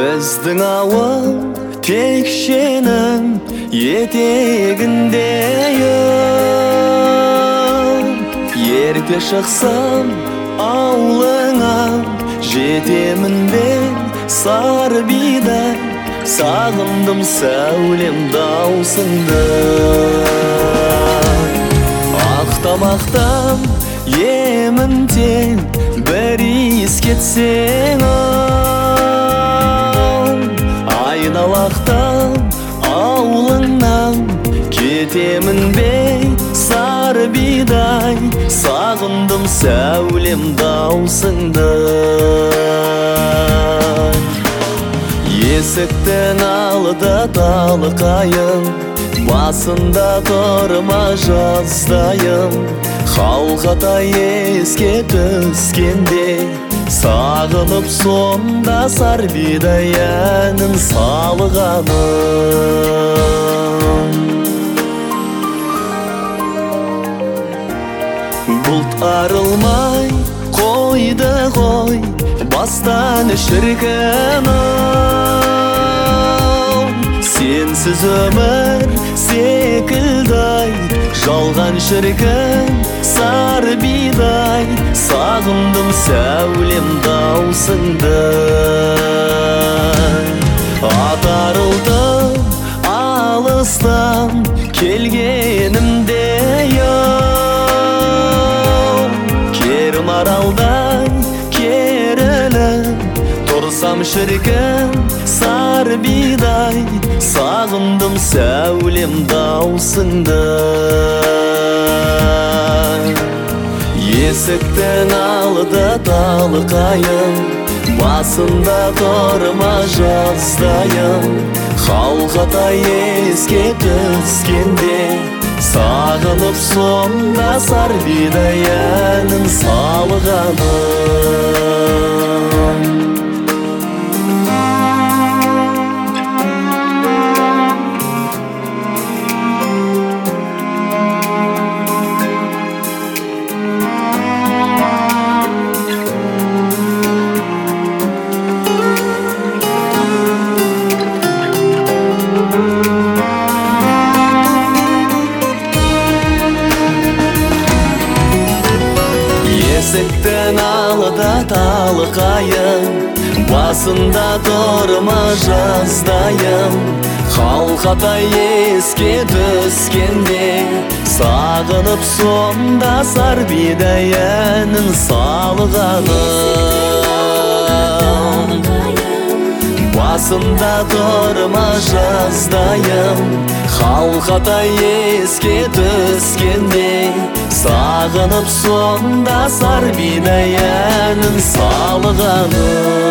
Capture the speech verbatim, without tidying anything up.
Біздің ауыл текшенің етегінде ерте шықсам ауылыңа жетемін бе сары бидай, сағындым сәулем даусыңды. Ақтамақтан емін тең бір иіс кетсең, айналақтан ауылыңнан кетемін бе сары бидай, сағындым сәулем даусыңды. Есіктің алды талқайын, басында тұрма жастайым, халқатай еске түскенде сағынып сонда сары бидай әнін салғаным. Бұлт арылмай қойды ғой бастан шіркін-ау, сенсіз өмір секілді-ай жалған шіркін сары бидай, сағындым сәулем даусыңды. Атарылдым алыстан келгенімде маралдай керіліп тұрсам шіркін сары бидай, сағындым сәулем даусыңды. Есіктің алды талқайын, басында тұрма жастайым, халқатай еске түскенде сағынып сонда сары бидай әнін салғаным. Есіктің алды талқайын, басында тұрма жастайым, халқатай еске түскенде сағынып сонда сары бидай әнін салғаным. Басында тұрма жастайым, халқатай еске түскенде сағынып сонда сары бидай әнін салғаным.